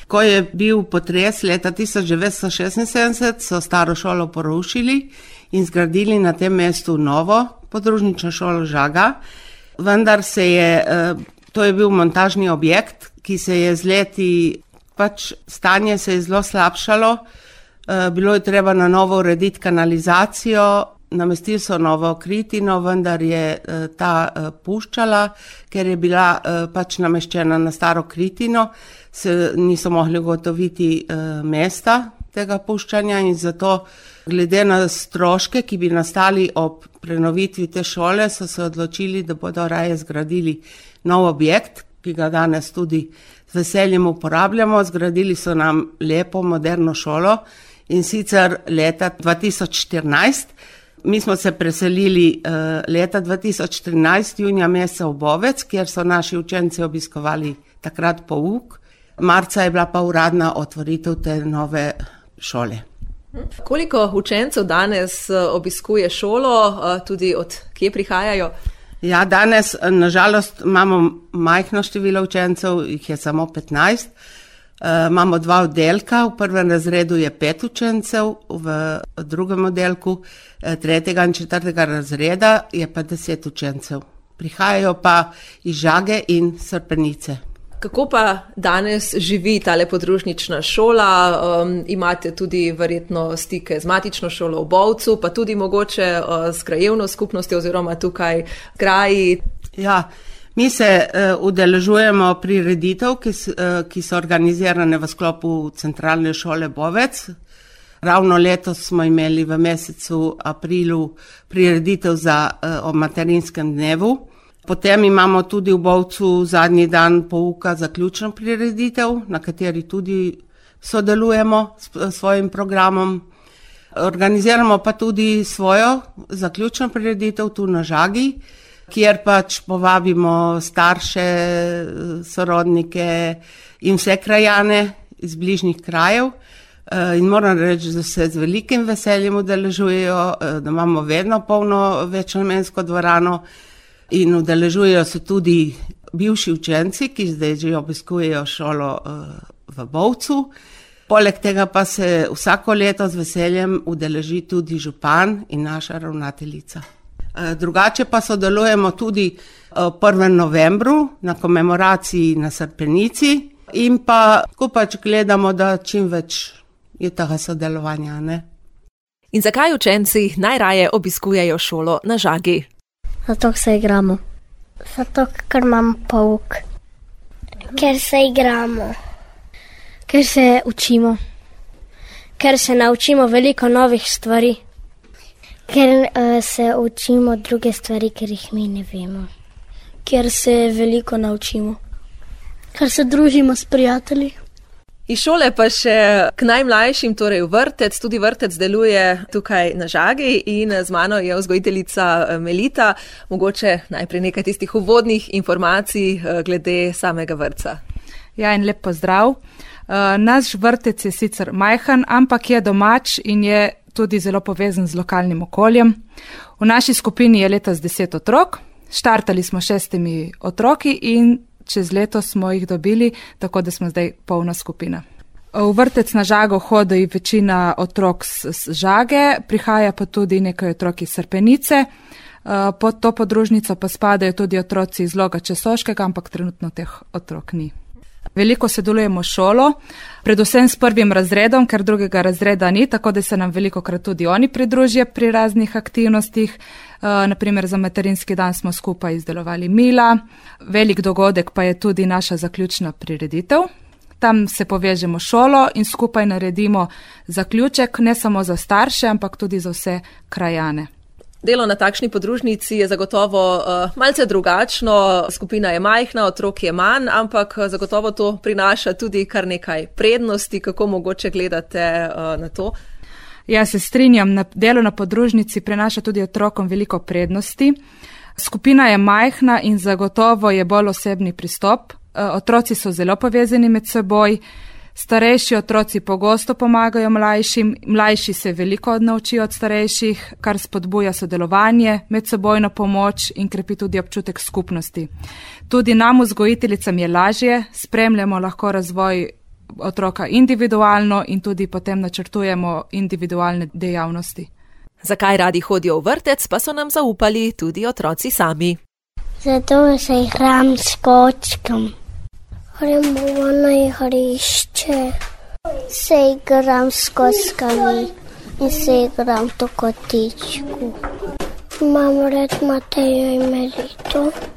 Ko je bil potres leta 1976, so staro šolo porušili in zgradili na tem mestu novo podružnično šolo Žaga. Vendar to je bil montažni objekt, ki se je z leti, stanje se je zelo slabšalo. Bilo je treba na novo urediti kanalizacijo, namestili so novo kritino, vendar je ta puščala, ker je bila nameščena na staro kritino, se niso mogli ugotoviti mesta tega puščanja in zato glede na stroške, ki bi nastali ob prenovitvi te šole, so se odločili, da bodo raje zgradili nov objekt, ki ga danes tudi z veseljem uporabljamo. Zgradili so nam lepo, moderno šolo in sicer leta 2014. Mi smo se preselili leta 2013, junija meseca v Bovec, kjer so naši učenci obiskovali takrat pouk. Marca je bila pa uradna otvoritev te nove šole. Koliko učencev danes obiskuje šolo, tudi od kje prihajajo? Ja, danes nažalost imamo majhno število učencev, jih je samo 15. Imamo 2 oddelka, v prvem razredu je 5 učencev, v drugem oddelku 3. in 4. razreda je pa 10 učencev. Prihajajo pa iz Žage in Srpenice. Kako pa danes živi tale podružnična šola? Imate tudi verjetno stike z matično šolo v Bovcu, pa tudi mogoče s krajevno skupnostjo oziroma tukaj kraji? Ja, mi se udeležujemo prireditev, ki so organizirane v sklopu centralne šole Bovec. Ravno letos smo imeli v mesecu aprilu prireditev o materinskem dnevu. Potem imamo tudi v Bovcu zadnji dan pouka zaključno prireditev, na kateri tudi sodelujemo s svojim programom. Organiziramo pa tudi svojo zaključno prireditev tu na Žagi, kjer povabimo starše, sorodnike in vse krajane iz bližnjih krajev. In moram reči, da se z velikim veseljem udeležujejo, da imamo vedno polno večnamensko dvorano. In udeležujejo se tudi bivši učenci, ki zdaj že obiskujejo šolo v Bovcu. Poleg tega pa se vsako leto z veseljem udeleži tudi župan in naša ravnateljica. Drugače pa sodelujemo tudi 1. novembru na komemoraciji na Srpenici in pa gledamo, da čim več je tega sodelovanja, ne? In zakaj učenci najraje obiskujejo šolo na Žagi? Zato se igramo. Zato, ker imam pouk. Ker se igramo. Ker se učimo. Ker se naučimo veliko novih stvari. Ker se učimo druge stvari, ker jih mi ne vemo. Ker se veliko naučimo. Ker se družimo s prijatelji. Iz šole pa še k najmlajšim, torej v vrtec. Tudi vrtec deluje tukaj na Žagi in z mano je vzgojiteljica Melita. Mogoče najprej nekaj tistih uvodnih informacij glede samega vrtca. Ja, in lep pozdrav. Naš vrtec je sicer majhen, ampak je domač in je tudi zelo povezan z lokalnim okoljem. V naši skupini je letos 10 otrok. Štartali smo 6 otroki in čez leto smo jih dobili, tako da smo zdaj polna skupina. V vrtec na Žago hodi večina otrok z Žage, prihaja pa tudi nekaj otrok iz Srpenice. Pod to podružnico pa spadajo tudi otroci iz Logatca Soškega, ampak trenutno teh otrok ni. Veliko sodelujemo s šolo, predvsem s 1. razredom, ker 2. razreda ni, tako da se nam velikokrat tudi oni pridružijo pri raznih aktivnostih. Naprimer za materinski dan smo skupaj izdelovali mila. Velik dogodek pa je tudi naša zaključna prireditev. Tam se povežemo šolo in skupaj naredimo zaključek ne samo za starše, ampak tudi za vse krajane. Delo na takšni podružnici je zagotovo malce drugačno, skupina je majhna, otrok je manj, ampak zagotovo to prinaša tudi kar nekaj prednosti. Kako mogoče gledate na to? Ja, se strinjam, delo na podružnici prinaša tudi otrokom veliko prednosti. Skupina je majhna in zagotovo je bolj osebni pristop. Otroci so zelo povezani med seboj. Starejši otroci pogosto pomagajo mlajšim, mlajši se veliko naučijo od starejših, kar spodbuja sodelovanje, medsebojno pomoč in krepi tudi občutek skupnosti. Tudi nam vzgojiteljicam je lažje, spremljamo lahko razvoj otroka individualno in tudi potem načrtujemo individualne dejavnosti. Zakaj radi hodijo v vrtec, pa so nam zaupali tudi otroci sami. Zato se igram s kočkam. Gremo na igrišče, se igram s kockami in se igram to kotičku. Imam rad Matejo in Melito.